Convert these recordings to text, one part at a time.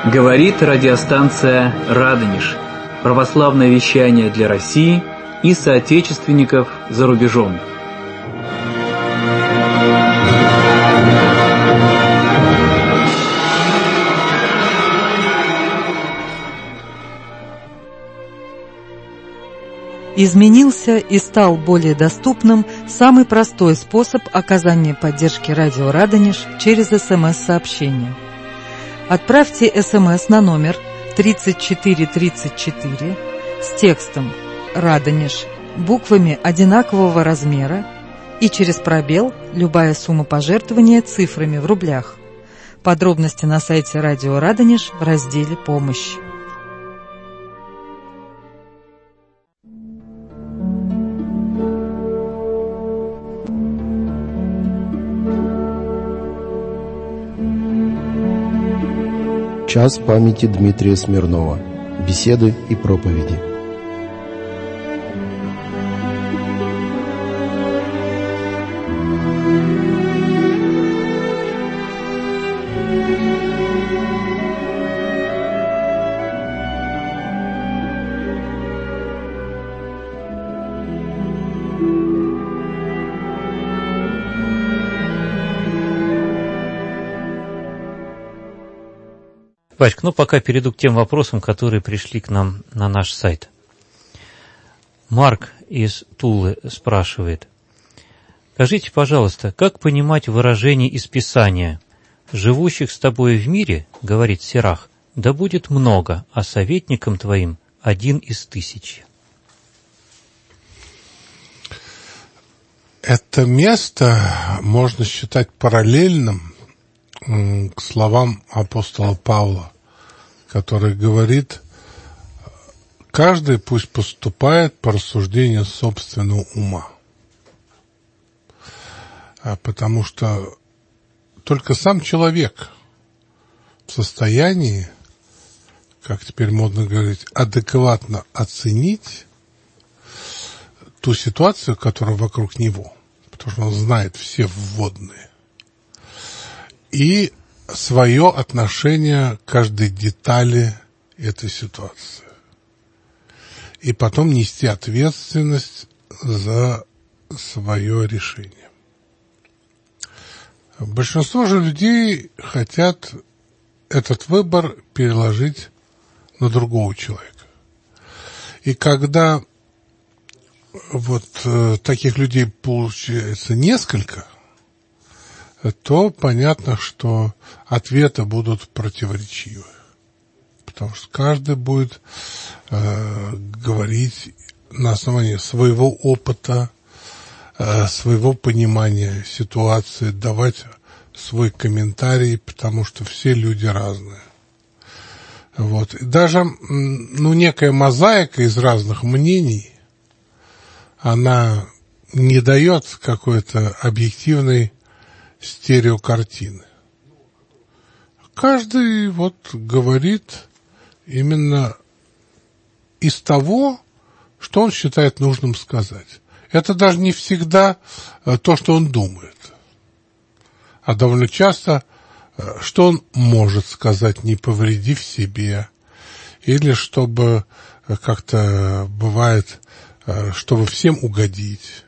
Говорит радиостанция «Радонеж». Православное вещание для России и соотечественников за рубежом. Изменился и стал более доступным самый простой способ оказания поддержки радио «Радонеж» через СМС-сообщение. Отправьте СМС на номер 3434 с текстом «Радонеж» буквами одинакового размера и через пробел любая сумма пожертвования цифрами в рублях. Подробности на сайте радио «Радонеж» в разделе «Помощь». Час памяти Дмитрия Смирнова. Беседы и проповеди. Васька, пока перейду к тем вопросам, которые пришли к нам на наш сайт. Марк из Тулы спрашивает: скажите, пожалуйста, как понимать выражение из Писания «Живущих с тобой в мире, — говорит Сирах, — да будет много, а советником твоим 1 из 1000». Это место можно считать параллельным к словам апостола Павла, который говорит: каждый пусть поступает по рассуждению собственного ума. Потому что только сам человек в состоянии, как теперь модно говорить, адекватно оценить ту ситуацию, которая вокруг него, потому что он знает все вводные, и свое отношение к каждой детали этой ситуации. И потом нести ответственность за свое решение. Большинство же людей хотят этот выбор переложить на другого человека. И когда таких людей получается несколько, то понятно, что ответы будут противоречивы. Потому что каждый будет говорить на основании своего опыта, своего понимания ситуации, давать свой комментарий, потому что все люди разные. И даже некая мозаика из разных мнений, она не дает какой-то объективной стереокартины. Каждый говорит именно из того, что он считает нужным сказать. Это даже не всегда то, что он думает, а довольно часто, что он может сказать, не повредив себе, или чтобы, как-то бывает, чтобы всем угодить,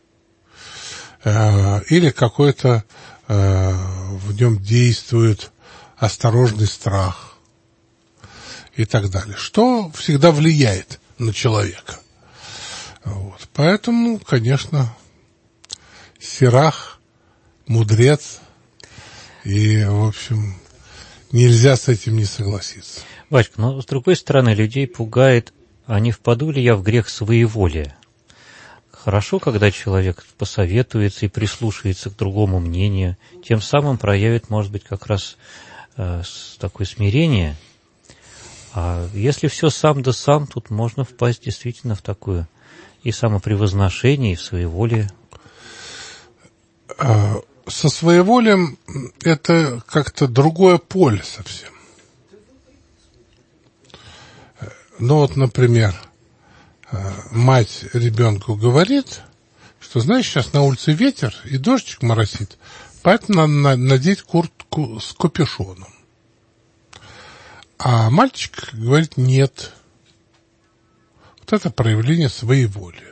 или какой-то в нем действует осторожный страх и так далее, что всегда влияет на человека. Поэтому, конечно, Сирах мудрец, и, в общем, нельзя с этим не согласиться. Васька, но с другой стороны, людей пугает, а не впаду ли я в грех своеволия? Хорошо, когда человек посоветуется и прислушается к другому мнению, тем самым проявит, может быть, как раз такое смирение. А если все сам да сам, тут можно впасть действительно в такое и самопревозношение, и в своеволие. Со своеволием это как-то другое поле совсем. Например, мать ребенку говорит, что, знаешь, сейчас на улице ветер и дождичек моросит, поэтому надо надеть куртку с капюшоном. А мальчик говорит нет. Вот это проявление своеволия.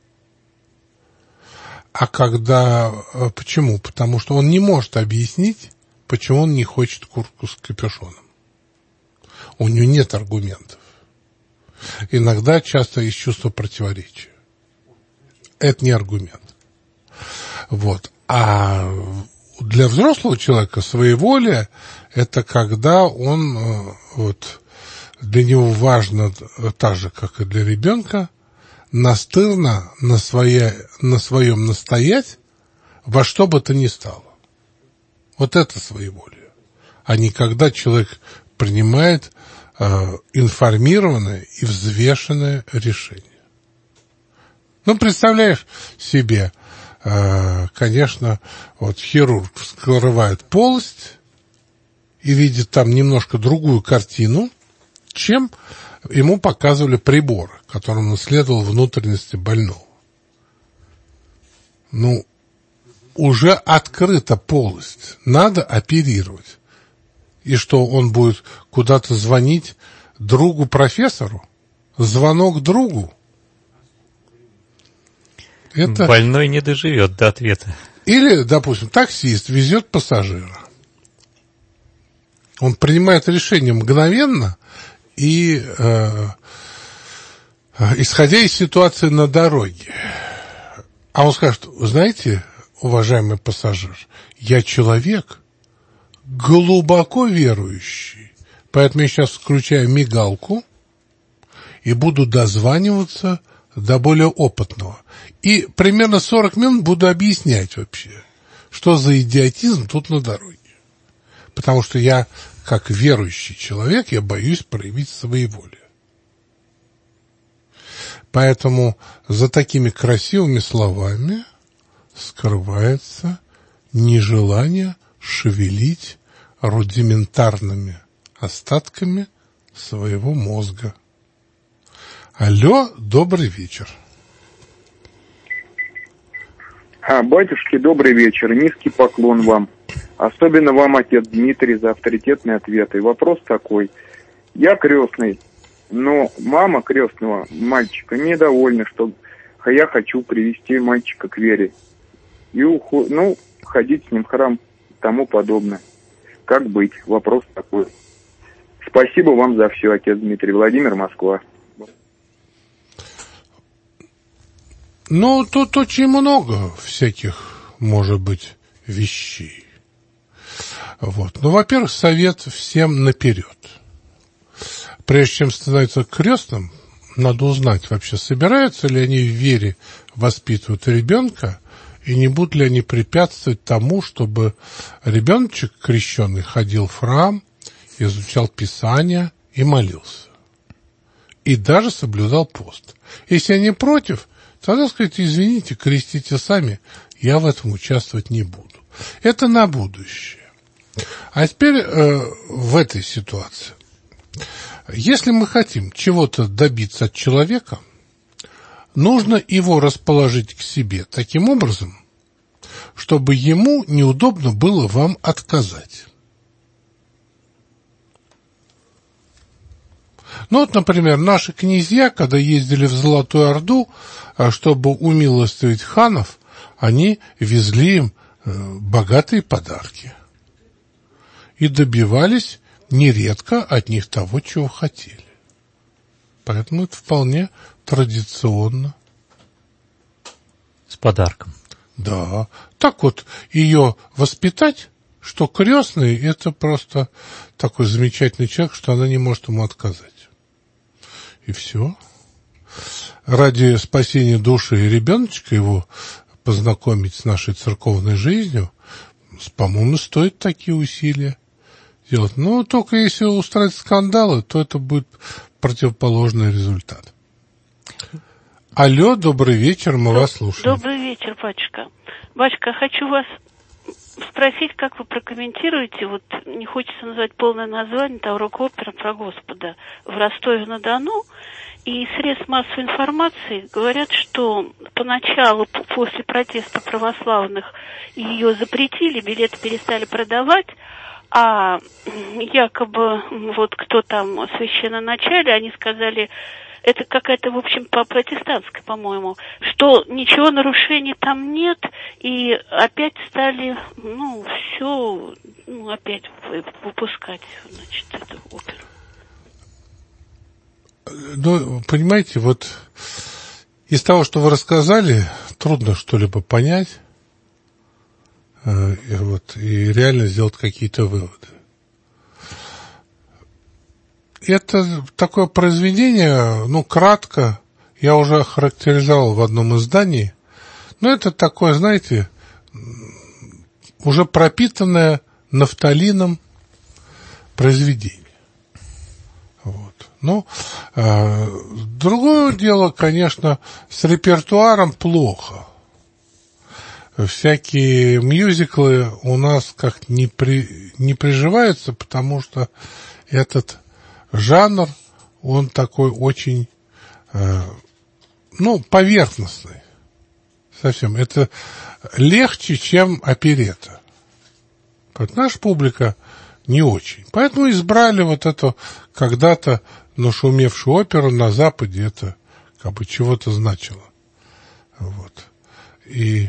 А когда... Почему? Потому что он не может объяснить, почему он не хочет куртку с капюшоном. У него нет аргументов. Иногда, часто из чувства противоречия. Это не аргумент. Вот. А для взрослого человека своеволие – это когда он, вот, для него важно, так же, как и для ребенка, настырно на своем настоять во что бы то ни стало. Вот это своеволие. А не когда человек принимает информированное и взвешенное решение. Ну, представляешь себе, конечно, вот хирург вскрывает полость и видит там немножко другую картину, чем ему показывали приборы, которым он исследовал внутренности больного. Ну, уже открыта полость, надо оперировать. И что, он будет куда-то звонить другу-профессору? Звонок другу? Это... Больной не доживет до ответа. Или, допустим, таксист везет пассажира. Он принимает решение мгновенно и исходя из ситуации на дороге. А он скажет: знаете, уважаемый пассажир, я человек глубоко верующий, поэтому я сейчас включаю мигалку и буду дозваниваться до более опытного. И примерно 40 минут буду объяснять вообще, что за идиотизм тут на дороге. Потому что я, как верующий человек, я боюсь проявить своеволие. Поэтому за такими красивыми словами скрывается нежелание шевелить рудиментарными остатками своего мозга. Алло, добрый вечер. Батюшки, добрый вечер. Низкий поклон вам. Особенно вам, отец Дмитрий, за авторитетные ответы. Вопрос такой. Я крестный, но мама крестного мальчика недовольна, что я хочу привести мальчика к вере. И ходить с ним в храм и тому подобное. Как быть? Вопрос такой. Спасибо вам за все, отец Дмитрий. Владимир, Москва. Ну, тут очень много всяких, может быть, вещей. Вот. Ну, во-первых, совет всем наперед. Прежде чем становиться крестным, надо узнать вообще, собираются ли они в вере воспитывать ребенка, и не будут ли они препятствовать тому, чтобы ребеночек крещеный ходил в храм, изучал Писание и молился. И даже соблюдал пост. Если они против, тогда скажите: извините, крестите сами, я в этом участвовать не буду. Это на будущее. А теперь в этой ситуации. Если мы хотим чего-то добиться от человека, нужно его расположить к себе таким образом, чтобы ему неудобно было вам отказать. Ну вот, например, наши князья, когда ездили в Золотую Орду, чтобы умилостивить ханов, они везли им богатые подарки и добивались нередко от них того, чего хотели. Поэтому это вполне традиционно. С подарком. Да. Так вот, ее воспитать, что крестный — это просто такой замечательный человек, что она не может ему отказать. И все. Ради спасения души ребеночка его познакомить с нашей церковной жизнью, по-моему, стоит такие усилия делать. Но только если устраивать скандалы, то это будет противоположный результат. Алло, добрый вечер, мы вас слушаем. Добрый вечер, батюшка. Батюшка, хочу вас спросить, как вы прокомментируете, вот не хочется назвать полное название, там рок-опера про Господа в Ростове-на-Дону, и средств массовой информации говорят, что поначалу, после протеста православных, ее запретили, билеты перестали продавать, А якобы вот кто там священноначале, они сказали, это какая-то, в общем, по-протестантски, по-моему, что ничего нарушений там нет, и опять стали, все, опять выпускать, значит, эту оперу. Понимаете, вот из того, что вы рассказали, трудно что-либо понять, и реально сделать какие-то выводы. Это такое произведение, кратко, я уже охарактеризовал в одном издании, но это такое, знаете, уже пропитанное нафталином произведение. Другое дело, конечно, с репертуаром плохо. Всякие мюзиклы у нас как не приживаются, потому что этот жанр, он такой очень, поверхностный. Совсем. Это легче, чем оперетта. Наша публика не очень. Поэтому избрали вот эту когда-то нашумевшую оперу на Западе. Это как бы чего-то значило. И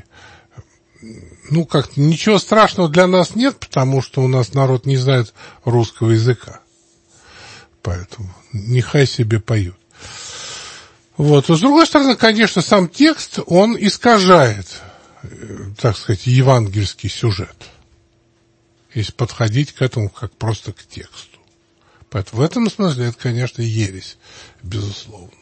ничего страшного для нас нет, потому что у нас народ не знает русского языка. Поэтому нехай себе поют. А с другой стороны, конечно, сам текст, он искажает, так сказать, евангельский сюжет. Если подходить к этому как просто к тексту. Поэтому в этом смысле это, конечно, ересь, безусловно.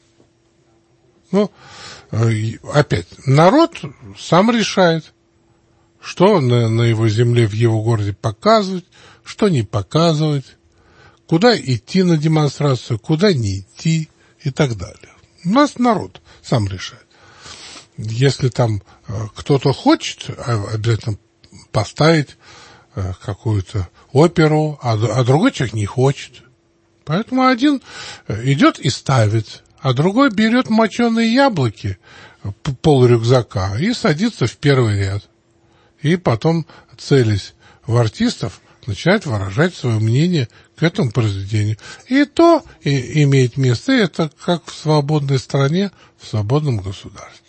Опять, народ сам решает, что на его земле, в его городе показывать, что не показывать, куда идти на демонстрацию, куда не идти и так далее. У нас народ сам решает. Если там кто-то хочет обязательно поставить какую-то оперу, а другой человек не хочет. Поэтому один идет и ставит, а другой берет моченые яблоки, пол рюкзака, и садится в первый ряд. И потом, целясь в артистов, начинает выражать свое мнение к этому произведению. И то имеет место, и это как в свободной стране, в свободном государстве.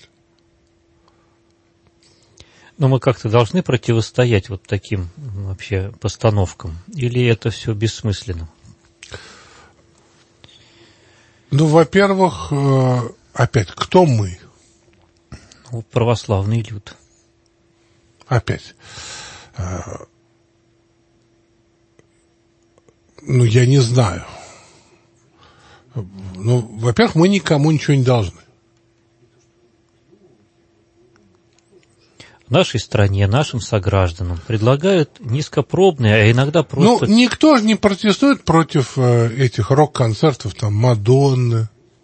Но мы как-то должны противостоять вот таким вообще постановкам? Или это все бессмысленно? Во-первых, опять, кто мы? Православный люд. Опять. Я не знаю. Во-первых, мы никому ничего не должны. В нашей стране, нашим согражданам предлагают низкопробные, а иногда просто... никто же не протестует против этих рок-концертов, там, Мадонны.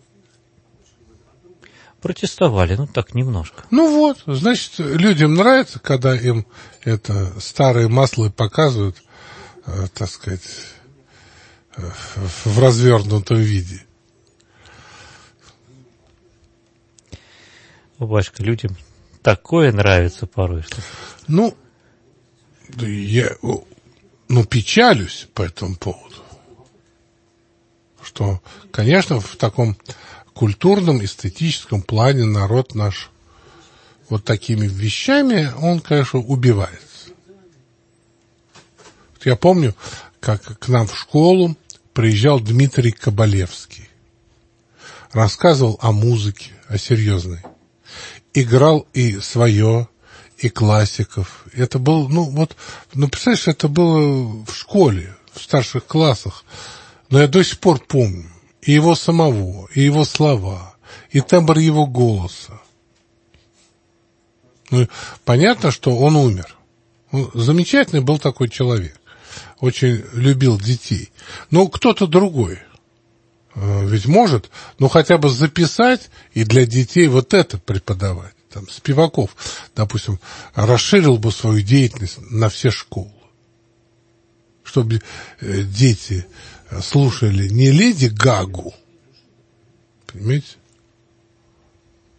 Протестовали, так немножко. Значит, людям нравится, когда им старые маслы показывают, так сказать, в развернутом виде. Батюшка, людям такое нравится порой, что... Я печалюсь по этому поводу. Что, конечно, в таком культурном, эстетическом плане народ наш вот такими вещами, он, конечно, убивается. Я помню, как к нам в школу приезжал Дмитрий Кабалевский. Рассказывал о музыке, о серьезной. Играл и свое, и классиков. Это был, представляешь, это было в школе, в старших классах. Но я до сих пор помню и его самого, и его слова, и тембр его голоса. Понятно, что он умер. Он замечательный был такой человек. Очень любил детей. Но кто-то другой ведь может, хотя бы записать и для детей вот это преподавать. Там, Спиваков, допустим, расширил бы свою деятельность на все школы. Чтобы дети слушали не Леди Гагу, понимаете,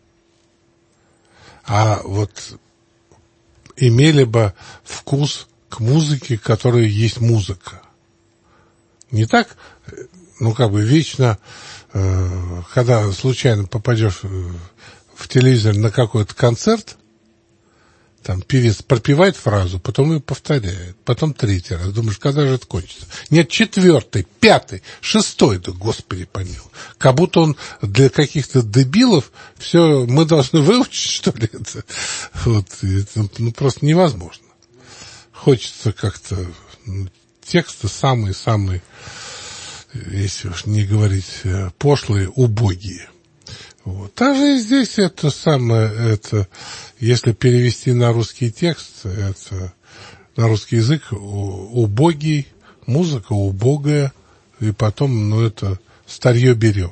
а имели бы вкус к к музыке, которая есть музыка. Не так, вечно, когда случайно попадешь в телевизор на какой-то концерт, там певец пропевает фразу, потом ее повторяет, потом третий раз. Думаешь, когда же это кончится? Нет, четвертый, пятый, шестой, да господи помилуй. Как будто он для каких-то дебилов все мы должны выучить, что ли, это? Это просто невозможно. Хочется как-то тексты самые-самые, если уж не говорить пошлые, убогие. Вот. Также и здесь это самое, если перевести на русский текст, это на русский язык убогий, музыка убогая, и потом, это старье берем.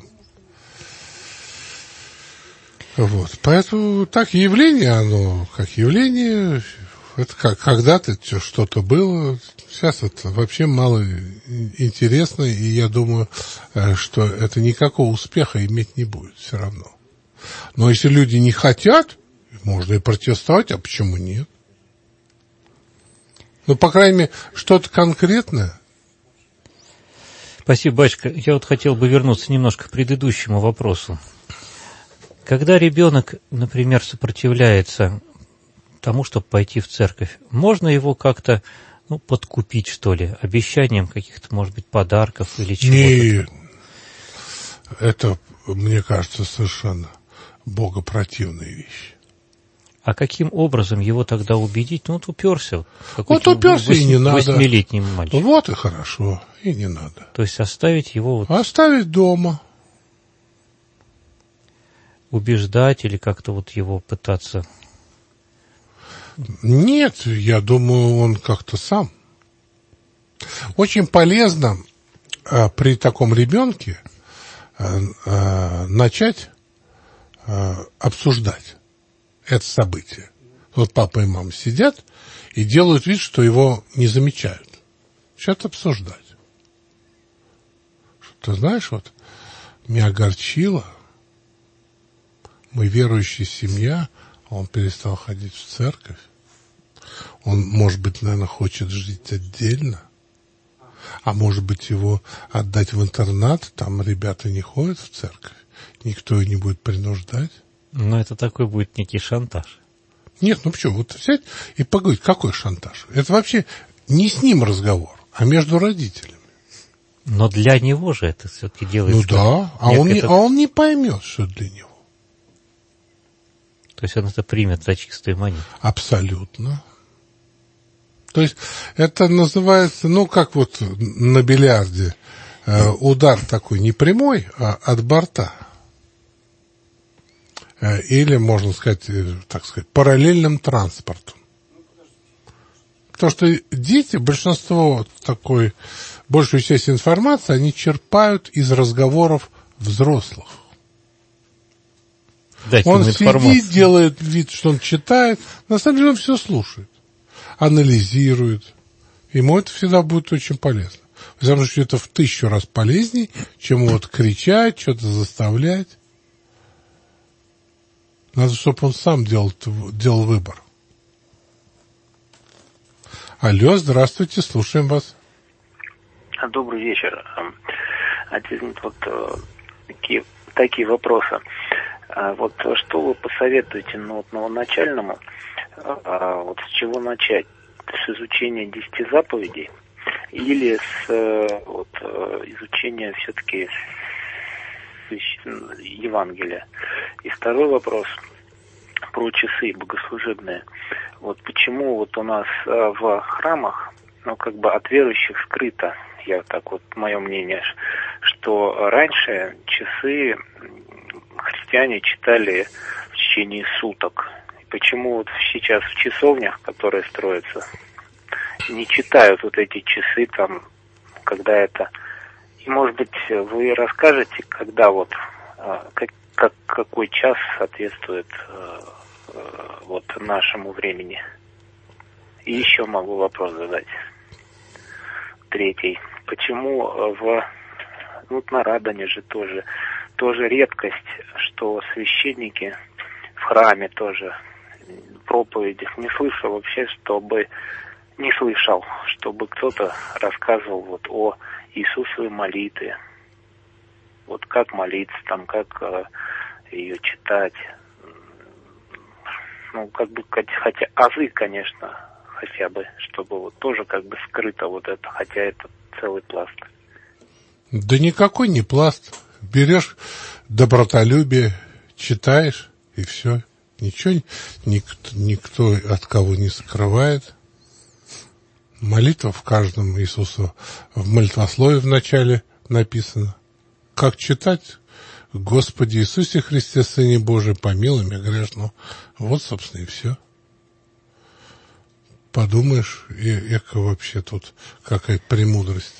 Вот. Поэтому так явление, оно как явление, это как когда-то что-то было, сейчас это вообще мало интересно, и я думаю, что это никакого успеха иметь не будет все равно. Но если люди не хотят, можно и протестовать, а почему нет? По крайней мере, что-то конкретное. Спасибо, батюшка. Я хотел бы вернуться немножко к предыдущему вопросу. Когда ребенок, например, сопротивляется тому, чтобы пойти в церковь, можно его как-то подкупить, что ли, обещанием каких-то, может быть, подарков или чего-то? Нет, это, мне кажется, совершенно богопротивная вещь. А каким образом его тогда убедить? Уперся. Уперся, и не надо. 8-летний мальчик. Вот и хорошо, и не надо. То есть оставить его... Оставить дома. Убеждать или как-то его пытаться... Нет, я думаю, он как-то сам. Очень полезно при таком ребенке начать обсуждать это событие. Вот папа и мама сидят и делают вид, что его не замечают. Начать обсуждать. Что ты знаешь, меня огорчило. Мы верующая семья, он перестал ходить в церковь. Он, может быть, наверное, хочет жить отдельно. А может быть, его отдать в интернат, там ребята не ходят в церковь, никто и не будет принуждать. Но это такой будет некий шантаж. Нет, почему? Взять и поговорить, какой шантаж? Это вообще не с ним разговор, а между родителями. Но для него же это все-таки делается. Да, он не поймет, что для него. То есть он это примет за чистую монету. Абсолютно. То есть это называется, как на бильярде, удар такой не прямой, а от борта. Или, можно сказать, параллельным транспортом. Потому что дети, большинство большую часть информации, они черпают из разговоров взрослых. Он сидит, делает вид, что он читает, на самом деле он все слушает, анализирует. Ему это всегда будет очень полезно. Потому что это в 1000 раз полезнее, чем кричать, что-то заставлять. Надо, чтобы он сам делал выбор. Алло, здравствуйте, слушаем вас. Добрый вечер. Отец, такие вопросы. Что вы посоветуете новоначальному, с чего начать? С изучения 10 заповедей или с изучения все-таки Евангелия? И второй вопрос про часы богослужебные. Почему у нас в храмах, от верующих скрыто, мое мнение, что раньше часы христиане читали в течение суток. И почему сейчас в часовнях, которые строятся, не читают эти часы когда это... И, может быть, вы расскажете, когда какой час соответствует нашему времени. И еще могу вопрос задать. Третий. Почему на Радоне же тоже редкость, что священники в храме тоже в проповедях не слышал вообще, чтобы не слышал, чтобы кто-то рассказывал вот о Иисусовой молитве. Вот как молиться, там, как ее читать. Ну, как бы, хотя азы, конечно, хотя бы, чтобы вот тоже как бы скрыто вот это, хотя это целый пласт. Да никакой не пласт. Берешь добротолюбие, читаешь, и все. Ничего никто от кого не скрывает. Молитва в каждом Иисусу в молитвослове в начале написано. Как читать? Господи Иисусе Христе, Сыне Божий, помилуй меня грешного. Вот, собственно, и все. Подумаешь, эко вообще тут какая-то премудрость.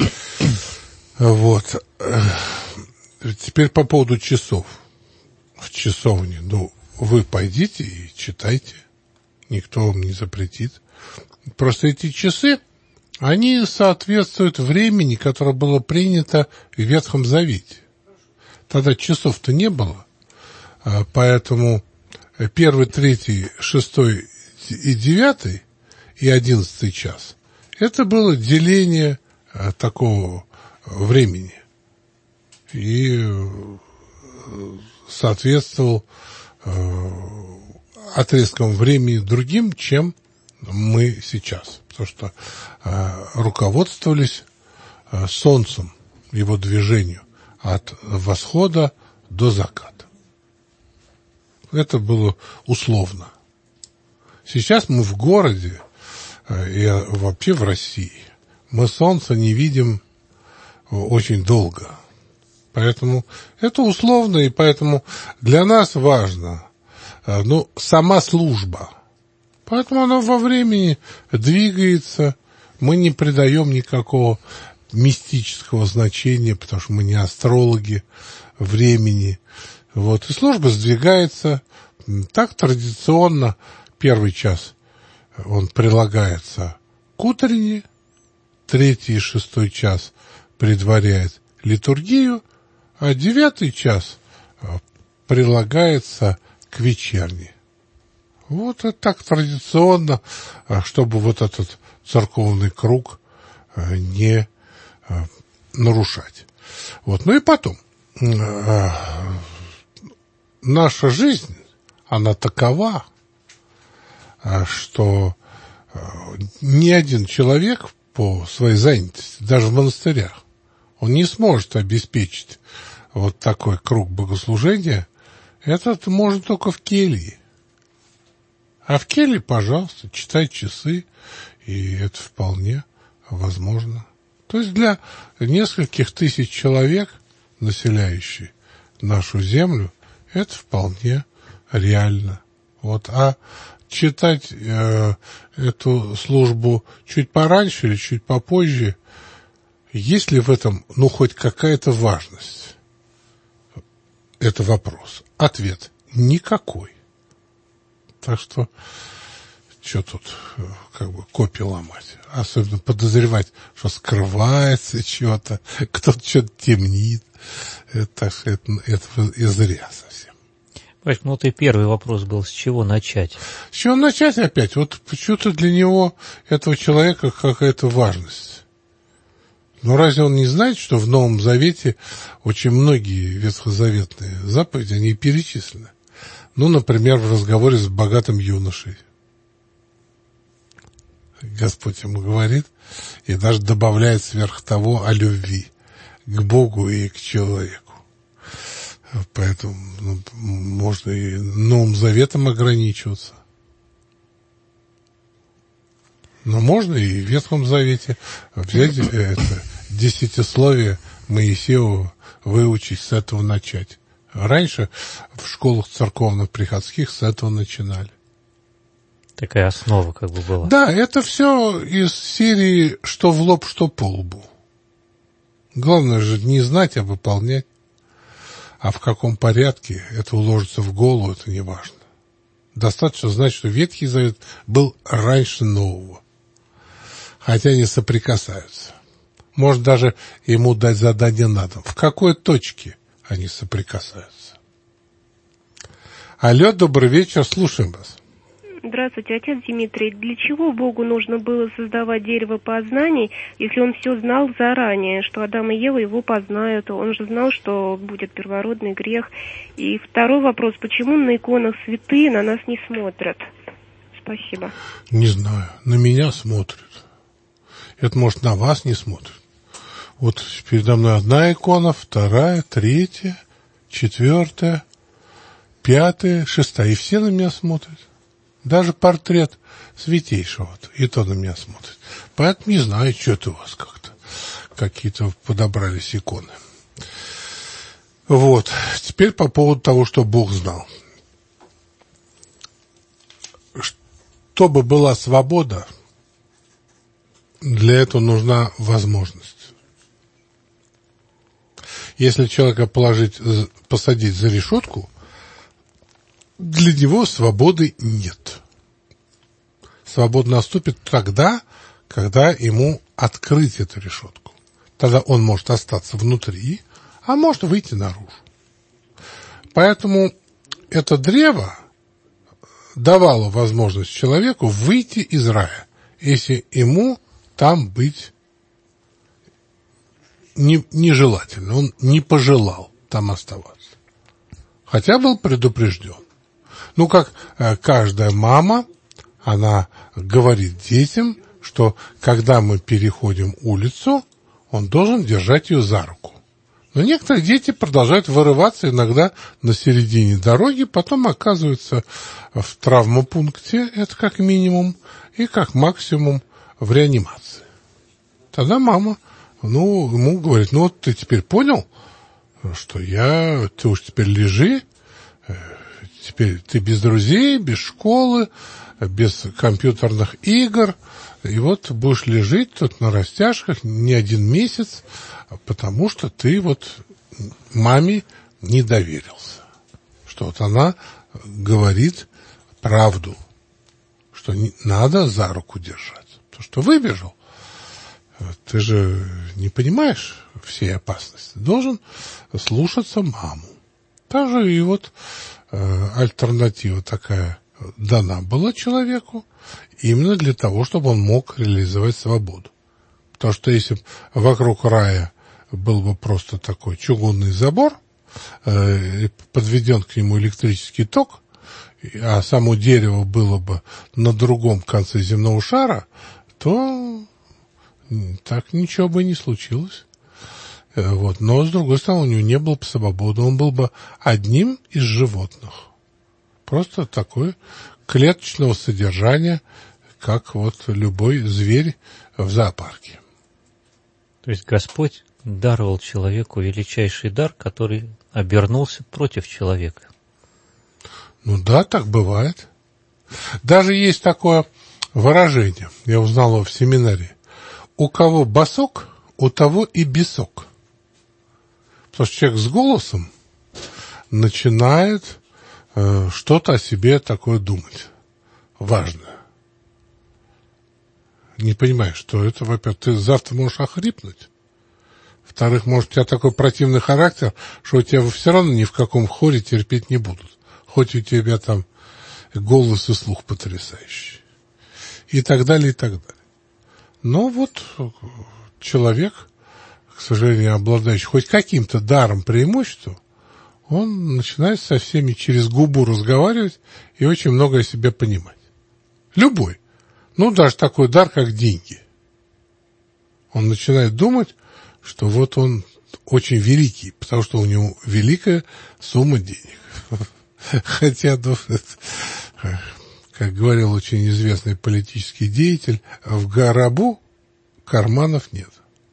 Вот. Теперь по поводу часов. В часовне. Ну, вы пойдите и читайте. Никто вам не запретит. Просто эти часы, они соответствуют времени, которое было принято в Ветхом Завете. Тогда часов-то не было. Поэтому 1, 3, 6 и 9 и 11 час это было деление такого времени. И соответствовал отрезкам времени другим, чем мы сейчас. Потому что руководствовались Солнцем, его движению от восхода до заката. Это было условно. Сейчас мы в городе и вообще в России. Мы Солнце не видим очень долго. Поэтому это условно, и поэтому для нас важно сама служба. Поэтому она во времени двигается, мы не придаем никакого мистического значения, потому что мы не астрологи времени. Вот. И служба сдвигается. Так традиционно первый час он прилагается к утренней, 3 и 6 час предваряет литургию, а 9 час прилагается к вечерней. Вот это так традиционно, чтобы вот этот церковный круг не нарушать. Вот. Ну и потом, наша жизнь, она такова, что ни один человек по своей занятости, даже в монастырях, он не сможет обеспечить вот такой круг богослужения. Это можно только в келье. А в келье, пожалуйста, читай часы, и это вполне возможно. То есть для нескольких тысяч человек, населяющих нашу землю, это вполне реально. Вот. А читать эту службу чуть пораньше или чуть попозже, есть ли в этом, хоть какая-то важность? Это вопрос. Ответ – никакой. Так что тут копии ломать? Особенно подозревать, что скрывается что-то, кто-то что-то темнит. Это и зря совсем. Вот и первый вопрос был, с чего начать? С чего начать опять? Вот почему-то для него, этого человека, какая-то важность. Но разве он не знает, что в Новом Завете очень многие ветхозаветные заповеди, они перечислены? Например, в разговоре с богатым юношей. Господь ему говорит и даже добавляет сверх того о любви к Богу и к человеку. Поэтому можно и Новым Заветом ограничиваться. Но можно и в Ветхом Завете взять это десятисловие Моисеева, выучить, с этого начать. Раньше в школах церковно-приходских с этого начинали. Такая основа была. Да, это все из серии «что в лоб, что по лбу». Главное же не знать, а выполнять. А в каком порядке это уложится в голову, это не важно. Достаточно знать, что Ветхий Завет был раньше Нового. Хотя они соприкасаются. Может даже ему дать задание на дом. В какой точке они соприкасаются? Алло, добрый вечер, слушаем вас. Здравствуйте, отец Дмитрий. Для чего Богу нужно было создавать дерево познаний, если Он все знал заранее, что Адам и Ева его познают? Он же знал, что будет первородный грех. И второй вопрос, почему на иконах святые на нас не смотрят? Спасибо. Не знаю, на меня смотрят. Это, может, на вас не смотрят. Вот передо мной одна икона, вторая, третья, четвертая, пятая, шестая. И все на меня смотрят. Даже портрет святейшего, и то на меня смотрит. Поэтому не знаю, что это у вас как-то. Какие-то подобрались иконы. Вот. Теперь по поводу того, что Бог знал. Чтобы была свобода, для этого нужна возможность. Если человека посадить за решетку, для него свободы нет. Свобода наступит тогда, когда ему открыть эту решетку. Тогда он может остаться внутри, а может выйти наружу. Поэтому это древо давало возможность человеку выйти из рая, если ему там быть нежелательно. Он не пожелал там оставаться. Хотя был предупрежден. Ну, как каждая мама, она говорит детям, что когда мы переходим улицу, он должен держать ее за руку. Но некоторые дети продолжают вырываться иногда на середине дороги, потом оказываются в травмопункте, это как минимум, и как максимум в реанимации. Тогда мама, ему говорит, вот ты теперь понял, что ты уж теперь лежи, теперь ты без друзей, без школы, без компьютерных игр, и вот будешь лежать тут на растяжках не 1 месяц, потому что ты вот маме не доверился. Что вот она говорит правду, что надо за руку держать. Потому что выбежал, ты же не понимаешь всей опасности. Должен слушаться маму. Также и вот альтернатива такая дана была человеку именно для того, чтобы он мог реализовать свободу. Потому что если вокруг рая был бы просто такой чугунный забор, подведен к нему электрический ток, а само дерево было бы на другом конце земного шара, то так ничего бы не случилось. Вот. Но, с другой стороны, у него не было бы свободы. Он был бы одним из животных. Просто такое клеточного содержания, как вот любой зверь в зоопарке. То есть Господь даровал человеку величайший дар, который обернулся против человека. Ну да, так бывает. Даже есть такое выражение, я узнал его в семинаре. У кого босок, у того и бесок. Потому что человек с голосом начинает что-то о себе такое думать. Важное. Не понимаешь, что это, во-первых, ты завтра можешь охрипнуть. Во-вторых, может, у тебя такой противный характер, что у тебя все равно ни в каком хоре терпеть не будут. Хоть у тебя там голос и слух потрясающий. И так далее, и так далее. Но вот человек, к сожалению, обладающий хоть каким-то даром, преимуществом, он начинает со всеми через губу разговаривать и очень много о себе понимать. Любой. Ну, даже такой дар, как деньги. Он начинает думать, что вот он очень великий, потому что у него великая сумма денег. Хотя, как говорил очень известный политический деятель, в гробу карманов нет.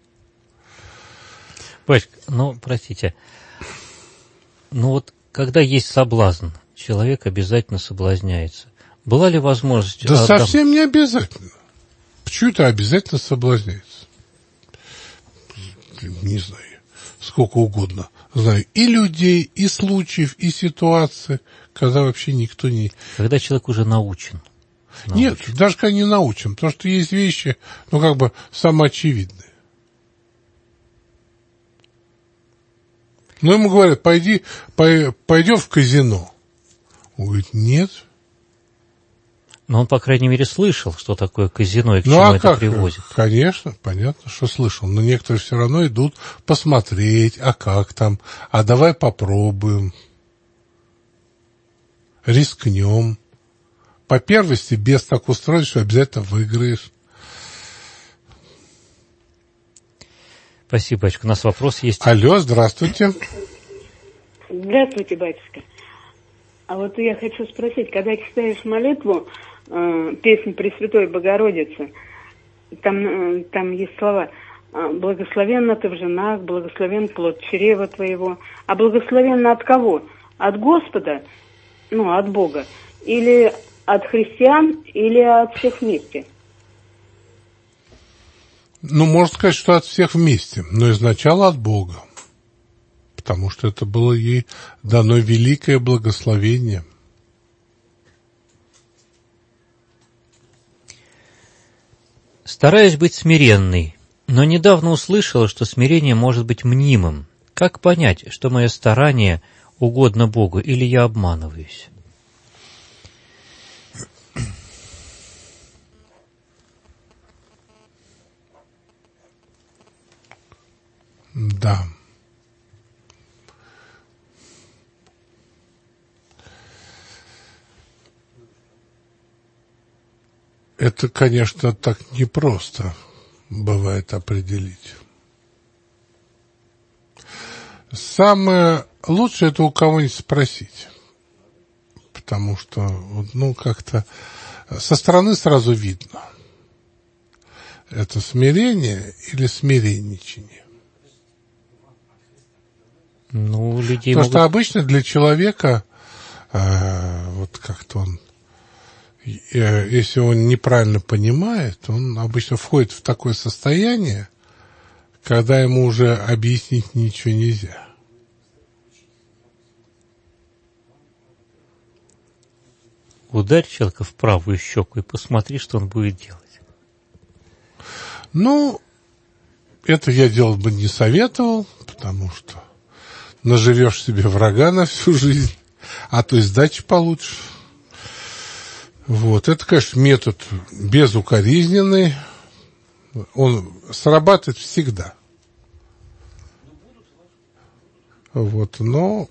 Батюшка, простите, вот когда есть соблазн, человек обязательно соблазняется. Была ли возможность... Да совсем не обязательно. Почему это обязательно соблазняется? Не знаю. Сколько угодно знаю и людей, и случаев, и ситуаций, когда вообще никто не... Когда человек уже научен. Нет, даже когда не научен, потому что есть вещи, самоочевидные. Ему говорят, пойдем в казино. Он говорит, нет. Но он, по крайней мере, слышал, что такое казино и к чему это приводит. Конечно, понятно, что слышал. Но некоторые все равно идут посмотреть, а как там, а давай попробуем, рискнем. По первости, без так устроить, что обязательно выиграешь. Спасибо, батюшка. У нас вопрос есть. Алло, здравствуйте. Здравствуйте, батюшка. А вот я хочу спросить, когда читаешь молитву, песнь Пресвятой Богородицы, там есть слова: «Благословенна ты в женах, благословен плод чрева твоего». А благословенна от кого? От Господа, от Бога, или от христиан, или от всех вместе? Можно сказать, что от всех вместе, но изначально от Бога, потому что это было ей дано великое благословение. Стараюсь быть смиренной, но недавно услышала, что смирение может быть мнимым. Как понять, что мое старание угодно Богу, или я обманываюсь? Да. Это, конечно, так непросто бывает определить. Самое лучшее — это у кого-нибудь спросить. Потому что, как-то со стороны сразу видно, это смирение или смиренничание. Людей Потому что обычно для человека, как-то он, если он неправильно понимает, он обычно входит в такое состояние, когда ему уже объяснить ничего нельзя. Ударь человека в правую щеку и посмотри, что он будет делать. Это я делать бы не советовал, потому что наживешь себе врага на всю жизнь, а то и сдачи получишь. Это, конечно, метод безукоризненный, он срабатывает всегда. Но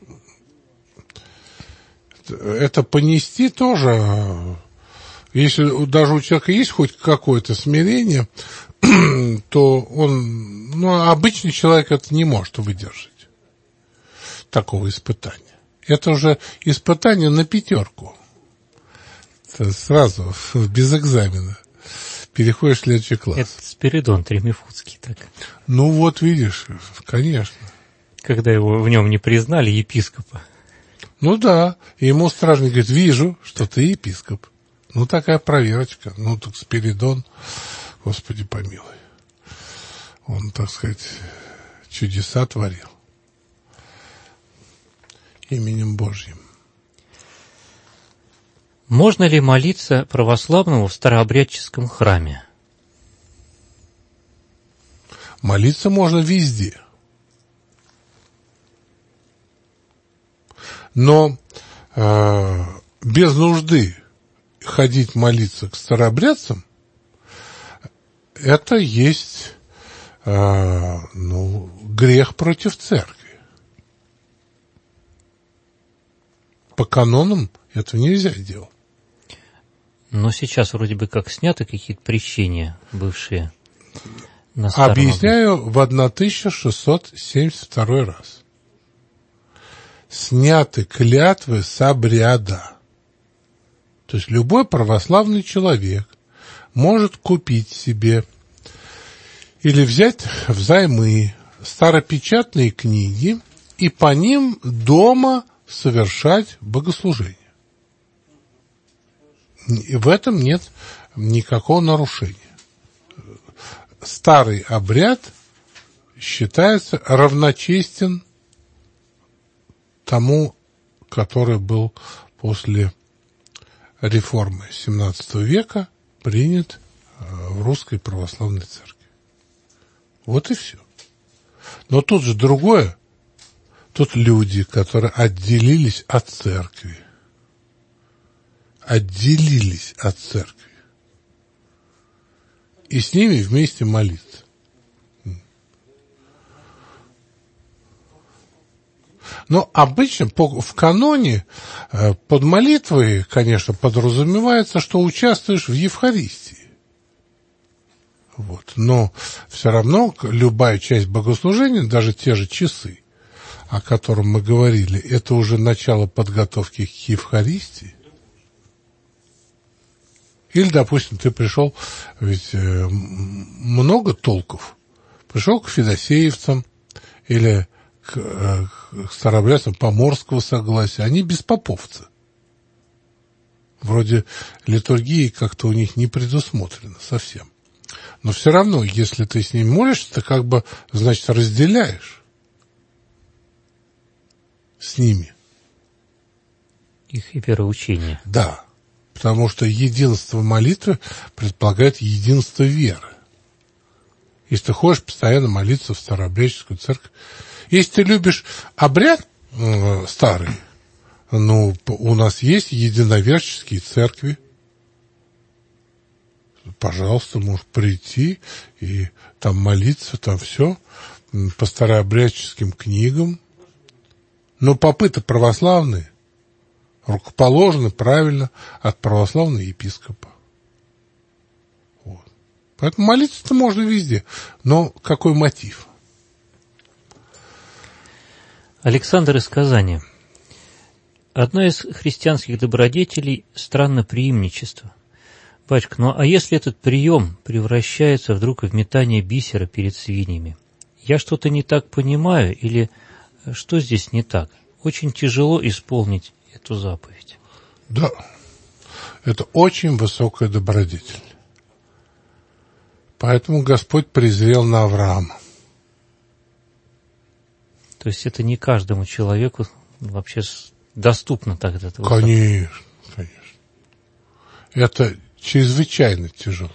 это понести тоже, если даже у человека есть хоть какое-то смирение, то он, обычный человек это не может выдержать, такого испытания. Это уже испытание на 5. Сразу, без экзамена. Переходишь в следующий класс. Это Спиридон Тремифутский так. Видишь, конечно. Когда его в нем не признали епископа. Да, и ему стражник говорит: вижу, что ты епископ. Такая проверочка. Так Спиридон, Господи помилуй. Он, так сказать, чудеса творил. Именем Божьим. Можно ли молиться православному в старообрядческом храме? Молиться можно везде. Но без нужды ходить молиться к старообрядцам, это есть грех против церкви. По канонам это нельзя делать. Но сейчас вроде бы как сняты какие-то прещения бывшие. На старом Объясняю в 1672 раз. Сняты клятвы с обряда. То есть любой православный человек может купить себе или взять взаймы старопечатные книги и по ним дома совершать богослужение. И в этом нет никакого нарушения. Старый обряд считается равночестен тому, который был после реформы XVII века принят в Русской Православной Церкви. Вот и все. Но тут же другое. Тут люди, которые отделились от церкви. отделились от церкви. И с ними вместе молиться. Но обычно в каноне под молитвой, конечно, подразумевается, что участвуешь в Евхаристии. Вот. Но все равно любая часть богослужения, даже те же часы, о котором мы говорили, это уже начало подготовки к Евхаристии. Или, допустим, ты пришел, ведь много толков, пришел к федосеевцам или к старообрядцам Поморского согласия, они беспоповцы. Вроде литургии как-то у них не предусмотрено совсем. Но все равно, если ты с ним молишься, ты как бы, значит, разделяешь с ними их вероучение. Да, потому что единство молитвы предполагает единство веры. Если ты ходишь постоянно молиться в старообрядческую церковь, если ты любишь обряд старый, ну, у нас есть единоверческие церкви. Пожалуйста, можешь прийти и там молиться, там все, по старообрядческим книгам. Но попы-то православные, рукоположены правильно от православного епископа. Вот. Поэтому молиться-то можно везде. Но какой мотив? Александр из Казани. Одна из христианских добродетелей – странноприимничество. Батюшка, ну а если этот прием превращается вдруг в метание бисера перед свиньями? Я что-то не так понимаю или что здесь не так? Очень тяжело исполнить эту заповедь. Да, это очень высокая добродетель. Поэтому Господь презрел на Авраама. То есть это не каждому человеку вообще доступно тогда? Конечно, конечно. Это чрезвычайно тяжело.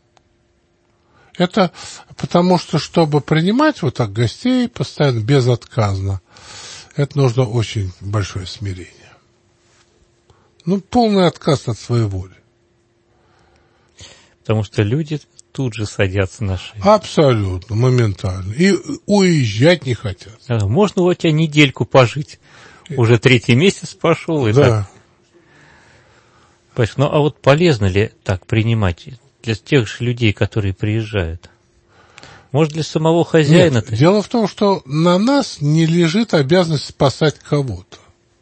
Это потому что, чтобы принимать вот так гостей постоянно, безотказно, это нужно очень большое смирение. Ну, полный отказ от своей воли. Потому что люди тут же садятся на шею. Абсолютно, моментально. И уезжать не хотят. Можно у тебя недельку пожить. Уже 3-й месяц пошел. И да. Так. Ну, а вот полезно ли так принимать для тех же людей, которые приезжают? Может, для самого хозяина? Нет, дело в том, что на нас не лежит обязанность спасать кого-то.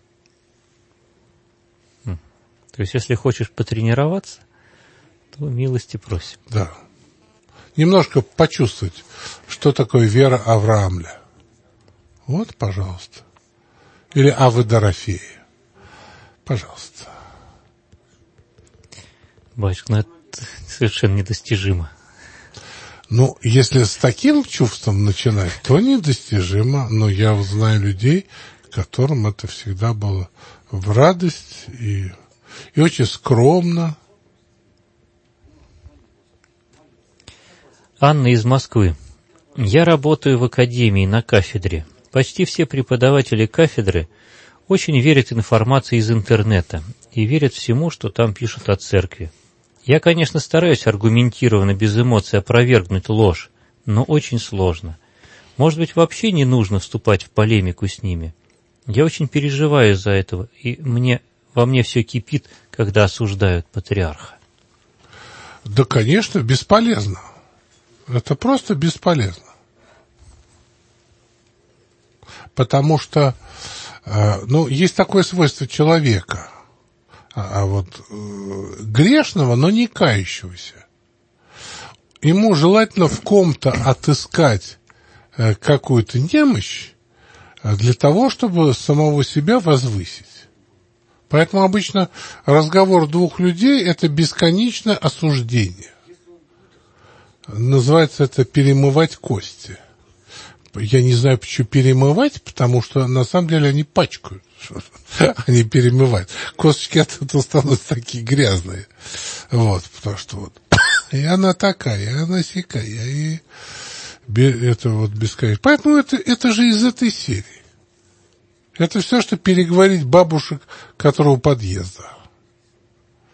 То есть, если хочешь потренироваться, то милости просим. Да. Немножко почувствовать, что такое вера Авраамля. Вот, пожалуйста. Или Авы Дорофея. Пожалуйста. Батюшка, ну это совершенно недостижимо. Ну, если с таким чувством начинать, то недостижимо. Но я знаю людей, которым это всегда было в радость и очень скромно. Анна из Москвы. Я работаю в академии на кафедре. Почти все преподаватели кафедры очень верят информации из интернета и верят всему, что там пишут о церкви. Я, конечно, стараюсь аргументированно, без эмоций опровергнуть ложь, но очень сложно. Может быть, вообще не нужно вступать в полемику с ними. Я очень переживаю из-за этого, и во мне все кипит, когда осуждают патриарха. Да, конечно, бесполезно. Это просто бесполезно. Потому что, есть такое свойство человека, грешного, но не кающегося. Ему желательно в ком-то отыскать какую-то немощь для того, чтобы самого себя возвысить. Поэтому обычно разговор двух людей – это бесконечное осуждение. Называется это «перемывать кости». Я не знаю, почему перемывать, потому что на самом деле они пачкают, они перемывают. Косточки от этого становятся такие грязные. Вот, потому что и она такая, и она сякая, и это бесконечно. Поэтому это же из этой серии. Это все, что переговорить бабушек, которые у подъезда.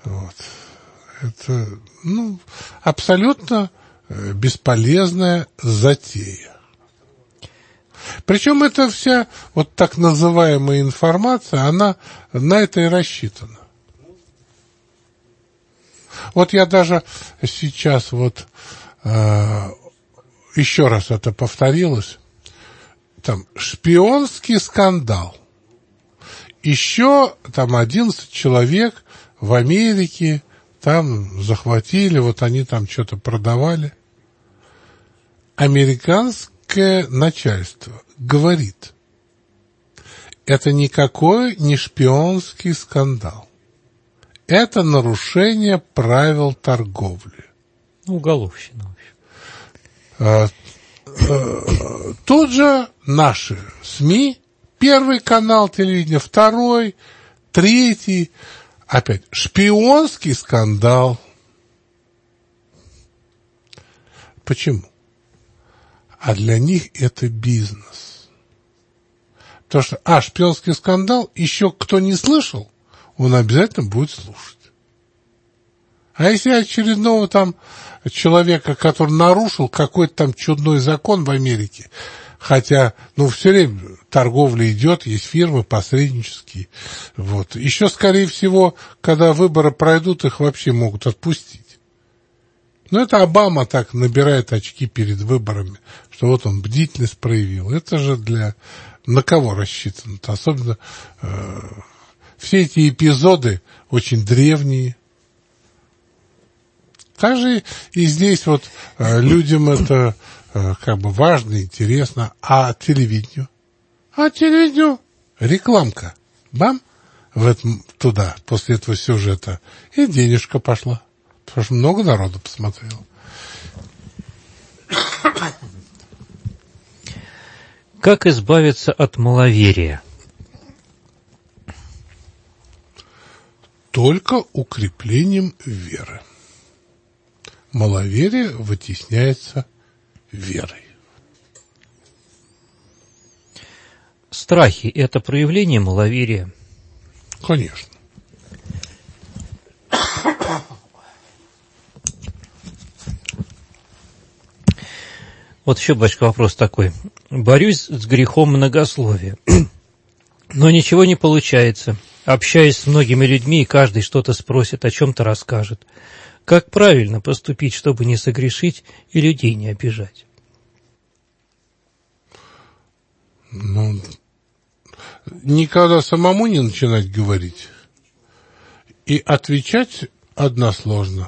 Вот. Это, абсолютно бесполезная затея. Причем эта вся вот так называемая информация, она на это и рассчитана. Вот я даже сейчас еще раз это повторилось. Там шпионский скандал. Еще там 11 человек в Америке там захватили, вот они там что-то продавали. Американское начальство говорит, это никакой не шпионский скандал. Это нарушение правил торговли. Уголовщина. Тут же наши СМИ, первый канал телевидения, второй, третий, опять шпионский скандал. Почему? А для них это бизнес. Потому что, шпионский скандал, еще кто не слышал, он обязательно будет слушать. А если очередного там человека, который нарушил какой-то там чудной закон в Америке, хотя, все время торговля идет, есть фирмы посреднические, вот. Еще, скорее всего, когда выборы пройдут, их вообще могут отпустить. Это Обама так набирает очки перед выборами, что вот он бдительность проявил. Это же на кого рассчитано-то? Особенно все эти эпизоды очень древние. Также и здесь людям это важно, интересно. А телевидению? Телевидению рекламка. Бам! Туда, после этого сюжета. И денежка пошла. Потому что много народу посмотрело. Как избавиться от маловерия? Только укреплением веры. Маловерие вытесняется верой. Страхи – это проявление маловерия? Конечно. Вот еще, батюшка, вопрос такой. Борюсь с грехом многословия, но ничего не получается. Общаюсь с многими людьми, и каждый что-то спросит, о чем-то расскажет. Как правильно поступить, чтобы не согрешить и людей не обижать? Никогда самому не начинать говорить. И отвечать односложно.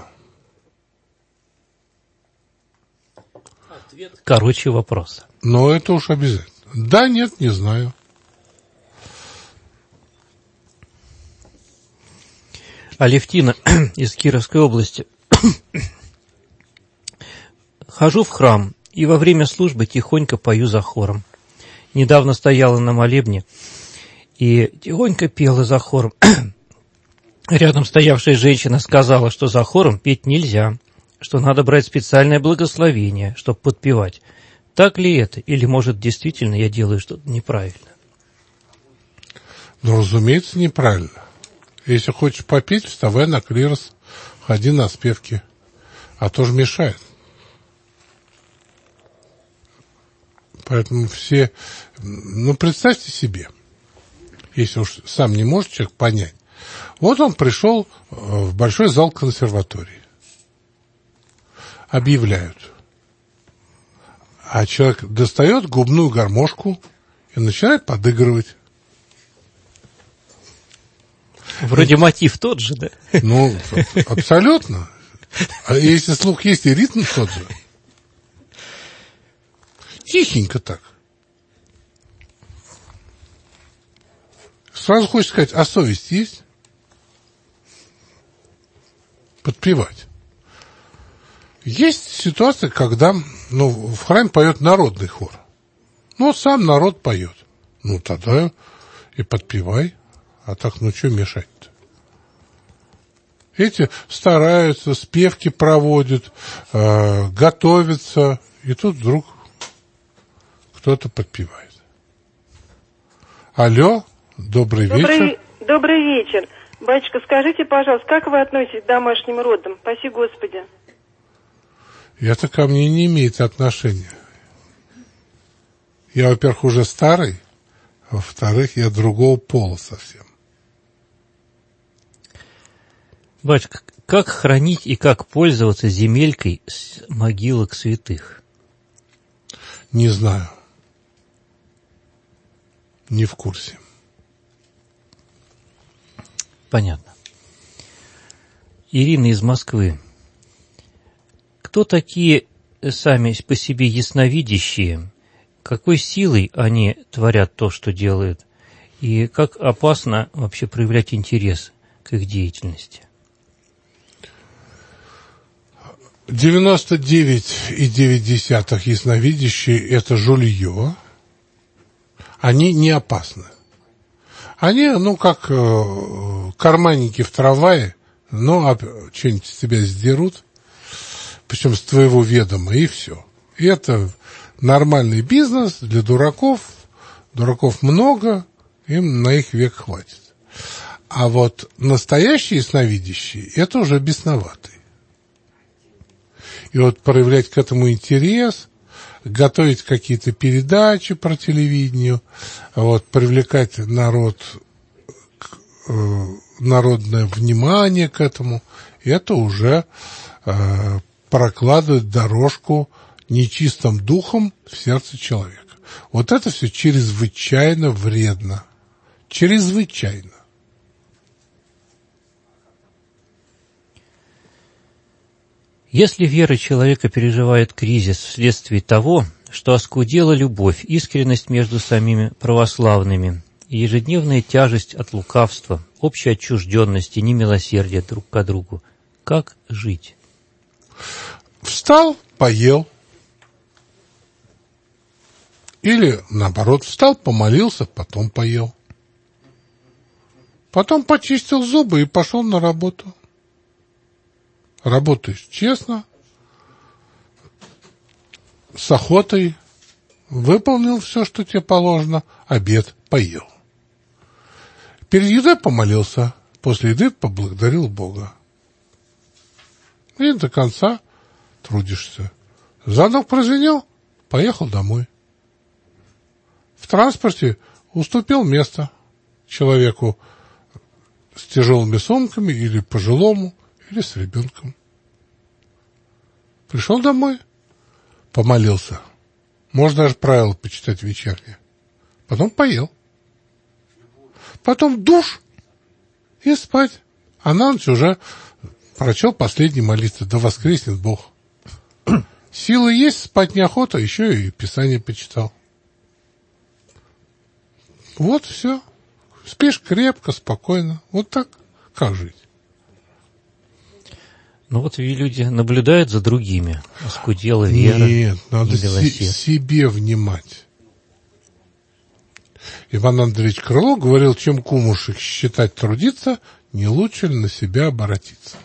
Ответ короче вопроса. Но это уж обязательно. Да, нет, не знаю. Алевтина из Кировской области. Хожу в храм и во время службы тихонько пою за хором. Недавно стояла на молебне и тихонько пела за хором. Рядом стоявшая женщина сказала, что за хором петь нельзя, что надо брать специальное благословение, чтобы подпевать. Так ли это? Или, может, действительно я делаю что-то неправильно? Разумеется, неправильно. Если хочешь попеть, вставай на клирос, ходи на спевки. А то же мешает. Поэтому все... представьте себе, если уж сам не может человек понять. Вот он пришел в большой зал консерватории. Объявляют. А человек достает губную гармошку и начинает подыгрывать. Вроде мотив тот же, да? Абсолютно. А если слух есть, и ритм тот же. Тихенько так. Сразу хочется сказать, а совесть есть? Подпевать. Есть ситуация, когда в храме поет народный хор. Сам народ поет. Тогда и подпевай. А так, что мешать-то? Эти стараются, спевки проводят, готовятся, и тут вдруг кто-то подпевает. Алло, добрый вечер. Добрый вечер. Батюшка, скажите, пожалуйста, как вы относитесь к домашним родам? Спаси Господи. Это ко мне не имеет отношения. Я, во-первых, уже старый, а во-вторых, я другого пола совсем. Батюшка, как хранить и как пользоваться земелькой с могилок святых? Не знаю. Не в курсе. Понятно. Ирина из Москвы. Кто такие сами по себе ясновидящие? Какой силой они творят то, что делают? И как опасно вообще проявлять интерес к их деятельности? 99,9 ясновидящие – это жулье. Они не опасны. Они, как карманники в трамвае, что-нибудь с тебя сдерут, причем с твоего ведома, и все. И это нормальный бизнес для дураков. Дураков много, им на их век хватит. А вот настоящие ясновидящие – это уже бесноватые. И вот проявлять к этому интерес, готовить какие-то передачи про телевидение, привлекать народное внимание к этому, это уже прокладывает дорожку нечистым духом в сердце человека. Вот это все чрезвычайно вредно. Чрезвычайно. Если вера человека переживает кризис вследствие того, что оскудела любовь, искренность между самими православными, и ежедневная тяжесть от лукавства, общей отчужденности, немилосердия друг к другу, как жить? Встал, поел. Или, наоборот, встал, помолился, потом поел. Потом почистил зубы и пошел на работу. Работаешь честно, с охотой, выполнил все, что тебе положено, обед поел. Перед едой помолился, после еды поблагодарил Бога. И до конца трудишься. Звонок прозвенел, поехал домой. В транспорте уступил место человеку с тяжелыми сумками или пожилому, или с ребенком. Пришел домой, помолился. Можно даже правила почитать вечернее. Потом поел. Потом душ и спать. А на ночь уже прочел последние молитвы. Да воскреснет Бог. Силы есть, спать неохота, еще и Писание почитал. Вот все. Спишь крепко, спокойно. Вот так. Как жить? Люди наблюдают за другими. Оскудела вера. Нет, надо себе внимать. Иван Андреевич Крылов говорил, чем кумушек считать трудиться, не лучше ли на себя оборотиться.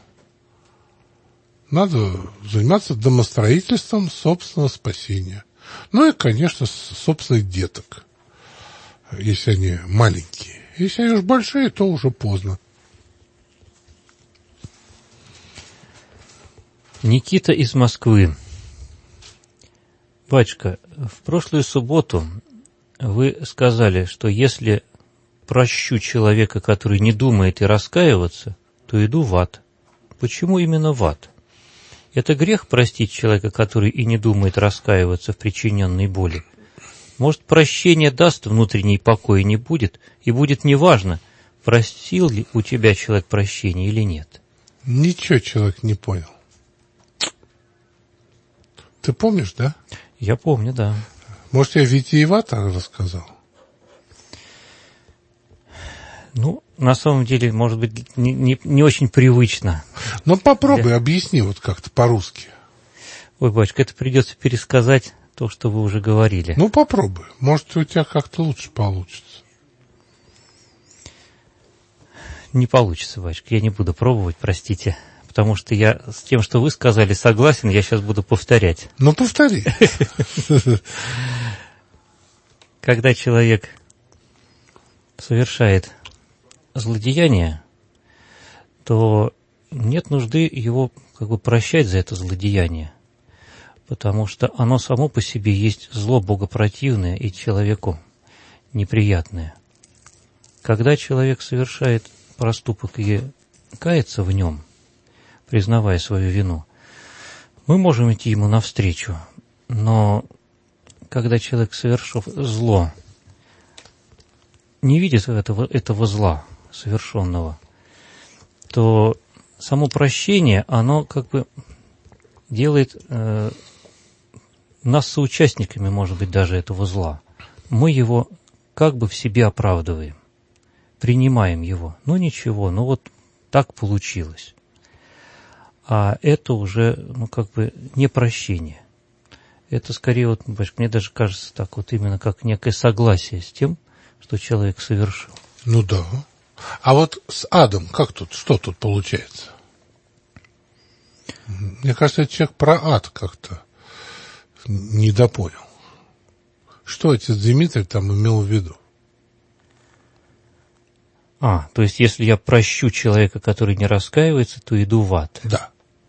Надо заниматься домостроительством собственного спасения. И, конечно, собственных деток, если они маленькие. Если они уж большие, то уже поздно. Никита из Москвы. Батюшка, в прошлую субботу вы сказали, что если прощу человека, который не думает и раскаиваться, то иду в ад. Почему именно в ад? Это грех простить человека, который и не думает раскаиваться в причиненной боли? Может, прощение даст внутренний покой и не будет, и будет неважно, простил ли у тебя человек прощение или нет? Ничего человек не понял. Ты помнишь, да? Я помню, да. Может, я витиевато рассказал? На самом деле, может быть, не очень привычно. Попробуй, объясни как-то по-русски. Ой, батюшка, это придется пересказать то, что вы уже говорили. Попробуй. Может, у тебя как-то лучше получится. Не получится, батюшка, я не буду пробовать, простите. Потому что я с тем, что вы сказали, согласен, я сейчас буду повторять. Повтори. Когда человек совершает злодеяние, то нет нужды его как бы прощать за это злодеяние, потому что оно само по себе есть зло богопротивное и человеку неприятное. Когда человек совершает проступок и кается в нем, признавая свою вину, мы можем идти ему навстречу, но когда человек, совершив зло, не видит этого зла совершенного, то само прощение, оно как бы делает нас соучастниками, может быть, даже этого зла. Мы его как бы в себе оправдываем, принимаем его. Ну ничего, ну вот так получилось. А это уже, ну как бы не прощение. Это скорее, вот, мне даже кажется, так вот именно как некое согласие с тем, что человек совершил. Ну да. А вот с адом как тут, что тут получается? Мне кажется, этот человек про ад как-то недопонял. Что отец Дмитрий там имел в виду? То есть, если я прощу человека, который не раскаивается, то иду в ад. Да.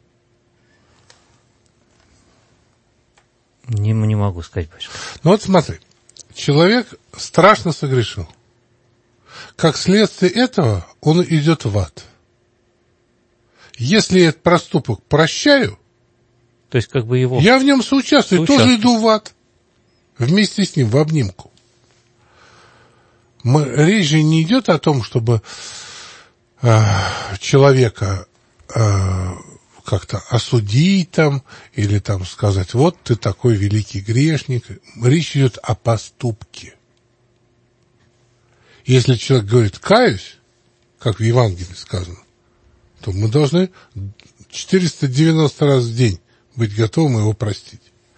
Не могу сказать больше. Ну вот смотри, человек страшно согрешил. Как следствие этого он идет в ад. Если этот проступок прощаю, то есть как бы его... я в нем соучаствую, тоже иду в ад. Вместе с ним, в обнимку. Речь же не идет о том, чтобы человека как-то осудить там, или там сказать, вот ты такой великий грешник. Речь идет о поступке. Если человек говорит «каюсь», как в Евангелии сказано, то мы должны 490 раз в день быть готовым его простить.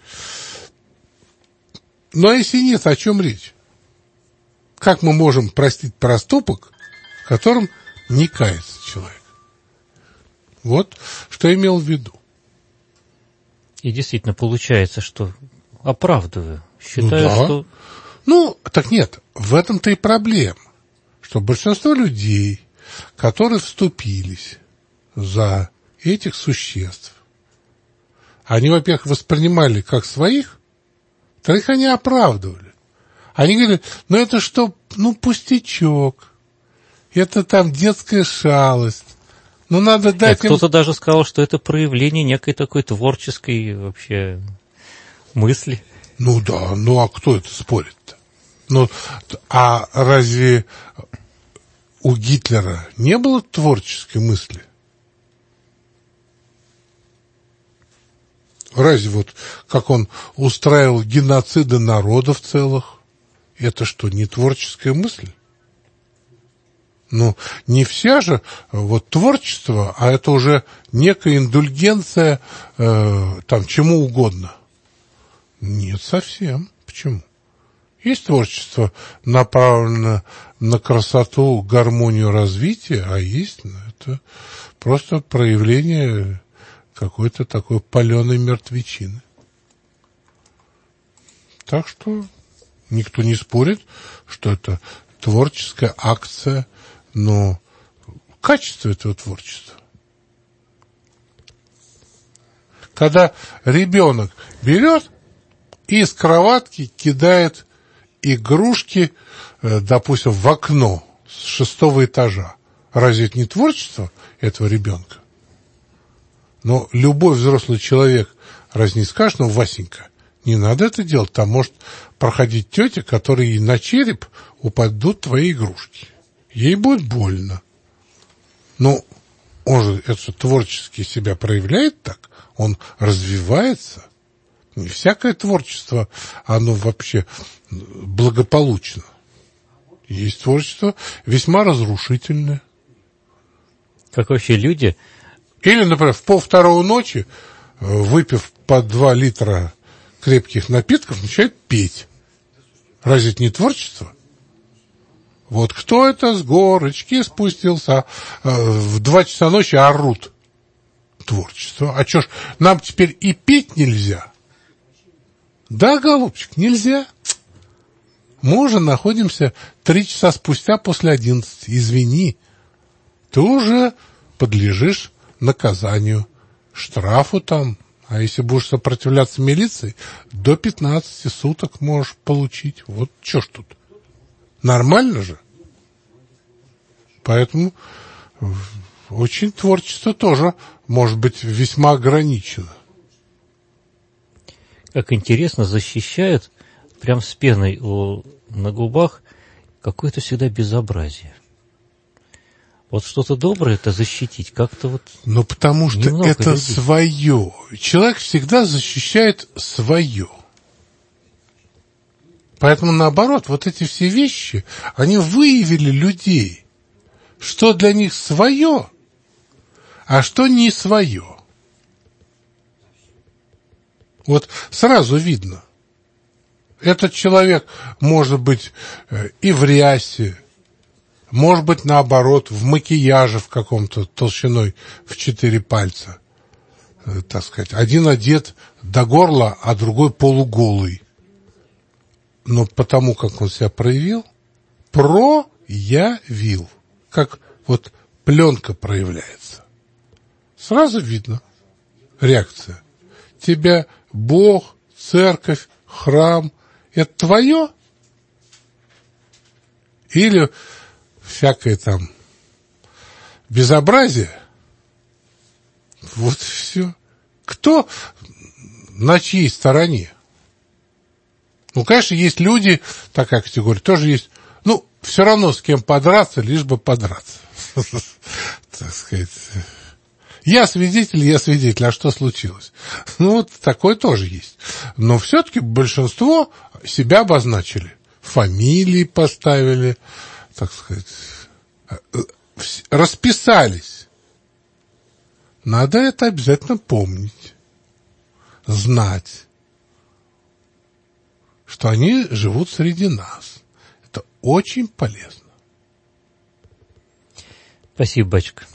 Ну, а если нет, о чем речь? Как мы можем простить проступок, в котором не кается человек? Вот что я имел в виду. И действительно получается, что оправдываю. Считаю, что... Ну, так нет, в этом-то и проблема, что большинство людей, которые вступились за этих существ, они, во-первых, воспринимали как своих, во-вторых, они оправдывали. Они говорили, ну это что, ну пустячок, это там детская шалость, ну надо дать им... Кто-то даже сказал, что это проявление некой такой творческой вообще мысли. Ну да, ну а кто это спорит-то? Ну, а разве у Гитлера не было творческой мысли? Разве вот как он устраивал геноциды народов целых, это что, не творческая мысль? Ну, не вся же вот творчество, а это уже некая индульгенция там чему угодно. Нет, совсем. Почему? Есть творчество, направлено на красоту, гармонию развития, а есть это просто проявление какой-то такой паленой мертвечины. Так что никто не спорит, что это творческая акция, но качество этого творчества. Когда ребенок берет и из кроватки кидает игрушки, допустим, в окно с 6-го этажа. Разве это не творчество этого ребенка? Но любой взрослый человек разве не скажет, ну, Васенька, не надо это делать, там может проходить тетя, которой на череп упадут твои игрушки. Ей будет больно. Но он же это творчески себя проявляет так, он развивается. Не всякое творчество, оно вообще благополучно. Есть творчество весьма разрушительное. Как вообще люди... Или, например, в 1:30 ночи, выпив по 2 литра крепких напитков, начинают петь. Разве это не творчество? Вот кто это с горочки спустился, в 2 часа ночи орут. Творчество. А что ж, нам теперь и петь нельзя? Да, голубчик, нельзя. Мы уже находимся 3 часа спустя после 11. Извини, ты уже подлежишь наказанию, штрафу там. А если будешь сопротивляться милиции, до 15 суток можешь получить. Вот что ж тут. Нормально же. Поэтому очень творчество тоже может быть весьма ограничено. Как интересно, защищают прям с пеной на губах какое-то всегда безобразие. Вот что-то доброе это защитить как-то вот. Ну, потому что это людей. свое. Человек всегда защищает свое. Поэтому, наоборот, вот эти все вещи, они выявили людей, что для них свое, а что не свое. Вот сразу видно. Этот человек может быть и в рясе, может быть, наоборот, в макияже в каком-то толщиной в 4 пальца. Так сказать, один одет до горла, а другой полуголый. Но потому, как он себя проявил, проявил, как вот пленка проявляется. Сразу видно реакция. Тебя Бог, церковь, храм – это твое? Или всякое там безобразие? Вот и все. Кто на чьей стороне? Ну, конечно, есть люди, такая категория, тоже есть, ну, все равно с кем подраться, лишь бы подраться. Так сказать. Я свидетель, а что случилось? Ну, вот такое тоже есть. Но все-таки большинство себя обозначили. Фамилии поставили, так сказать, расписались. Надо это обязательно помнить, знать, что они живут среди нас. Это очень полезно. Спасибо, батюшка.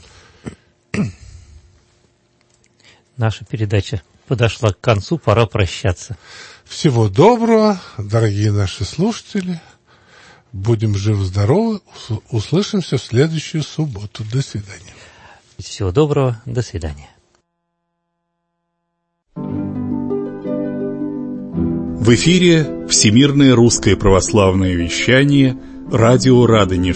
Наша передача подошла к концу, пора прощаться. Всего доброго, дорогие наши слушатели. Будем живы-здоровы. Услышимся в следующую субботу. До свидания. Всего доброго. До свидания. В эфире Всемирное русское православное вещание «Радио Радонеж».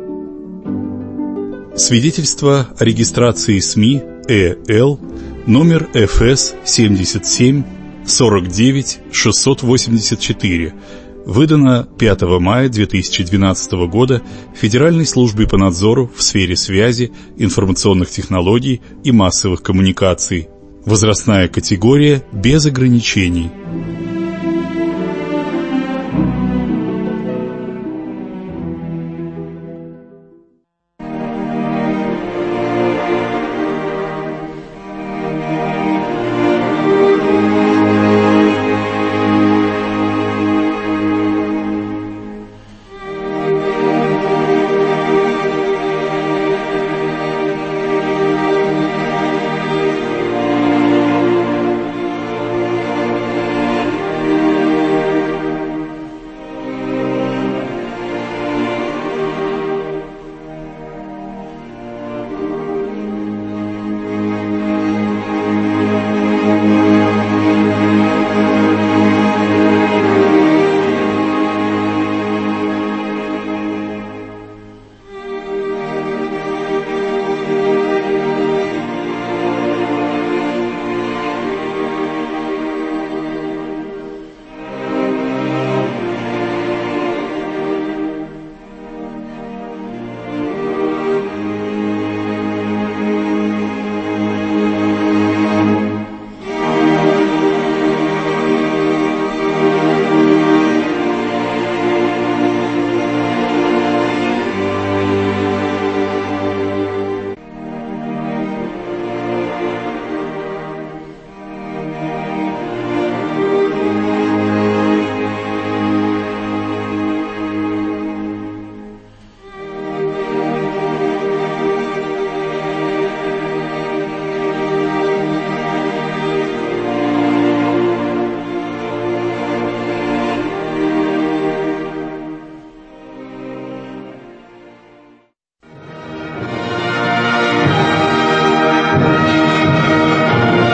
Свидетельство о регистрации СМИ ЭЛ номер ФС 77 49 684, выдано 5 мая 2012 года Федеральной службой по надзору в сфере связи, информационных технологий и массовых коммуникаций. Возрастная категория без ограничений.